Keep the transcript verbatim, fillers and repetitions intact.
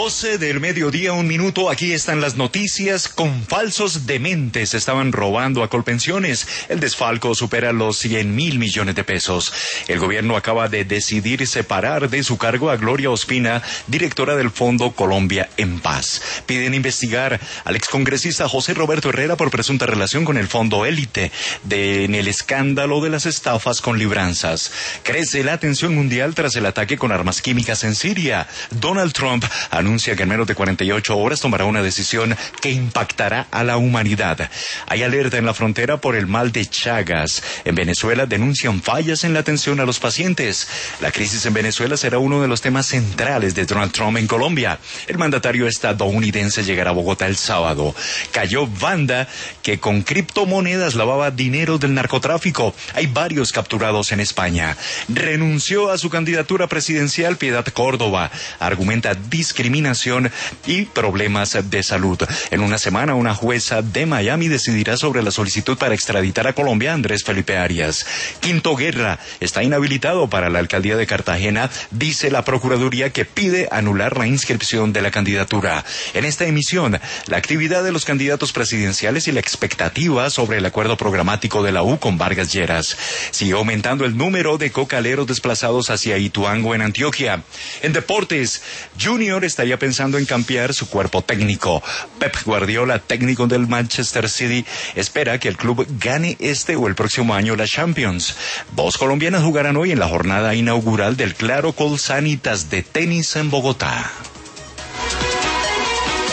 doce del mediodía, un minuto. Aquí están las noticias. Con falsos dementes estaban robando a Colpensiones. El desfalco supera los cien mil millones de pesos. El gobierno acaba de decidir separar de su cargo a Gloria Ospina, directora del Fondo Colombia en Paz. Piden investigar al excongresista José Roberto Herrera por presunta relación con el Fondo Élite de, en el escándalo de las estafas con libranzas. Crece la tensión mundial tras el ataque con armas químicas en Siria. Donald Trump anuncia que en menos de cuarenta y ocho horas tomará una decisión que impactará a la humanidad. Hay alerta en la frontera por el mal de Chagas. En Venezuela denuncian fallas en la atención a los pacientes. La crisis en Venezuela será uno de los temas centrales de Donald Trump en Colombia. El mandatario estadounidense llegará a Bogotá el sábado. Cayó banda que con criptomonedas lavaba dinero del narcotráfico. Hay varios capturados en España. Renunció a su candidatura presidencial Piedad Córdoba. Argumenta discriminación y problemas de salud. En una semana, una jueza de Miami decidirá sobre la solicitud para extraditar a Colombia a Andrés Felipe Arias. Quinto Guerra está inhabilitado para la alcaldía de Cartagena, dice la Procuraduría, que pide anular la inscripción de la candidatura. En esta emisión, la actividad de los candidatos presidenciales y la expectativa sobre el acuerdo programático de la U con Vargas Lleras. Sigue aumentando el número de cocaleros desplazados hacia Ituango en Antioquia. En deportes, Junior estaría pensando en cambiar su cuerpo técnico. Pep Guardiola, técnico del Manchester City, espera que el club gane este o el próximo año la Champions. Dos colombianas jugarán hoy en la jornada inaugural del Claro Colsanitas de tenis en Bogotá.